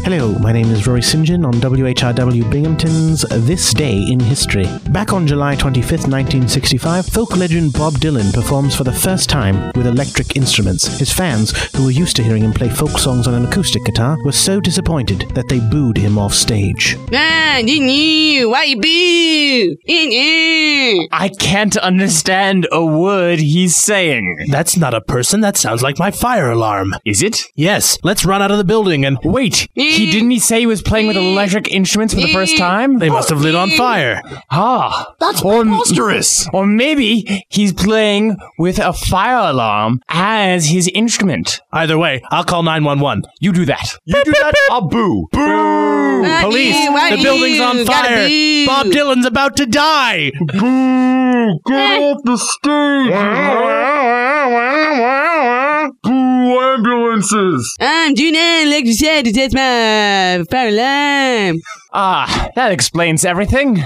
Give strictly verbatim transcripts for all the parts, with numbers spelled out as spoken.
Hello, my name is Rory Saint John on W H R W Binghamton's This Day in History. Back on July twenty-fifth, nineteen sixty-five, folk legend Bob Dylan performs for the first time with electric instruments. His fans, who were used to hearing him play folk songs on an acoustic guitar, were so disappointed that they booed him off stage. Ah, why you boo? I can't understand a word he's saying. That's not a person, that sounds like my fire alarm. Is it? Yes, let's run out of the building and... Wait, he didn't he say he was playing with electric instruments for the first time? They must have lit on fire. Ah, That's or, preposterous. or maybe he's playing with a fire alarm as his instrument. Either way, I'll call nine one one. You do that. You do that, I'll boo. Boo! Ah, Police, you, why the you building's on gotta fire. boo? Bob Dylan's about to die. Boo! Get off the stage! Boo! Ambulances! I'm Junan, like you said, to test my fire alarm. Ah, that explains everything.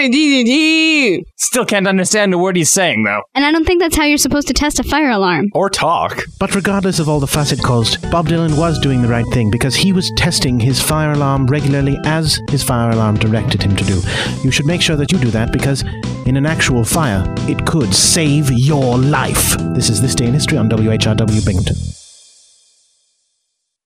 Still can't understand a word he's saying, though. And I don't think that's how you're supposed to test a fire alarm. Or talk. But regardless of all the fuss it caused, Bob Dylan was doing the right thing because he was testing his fire alarm regularly as his fire alarm directed him to do. You should make sure that you do that because in an actual fire, it could save your life. This is This Day in History on W H R W Binghamton.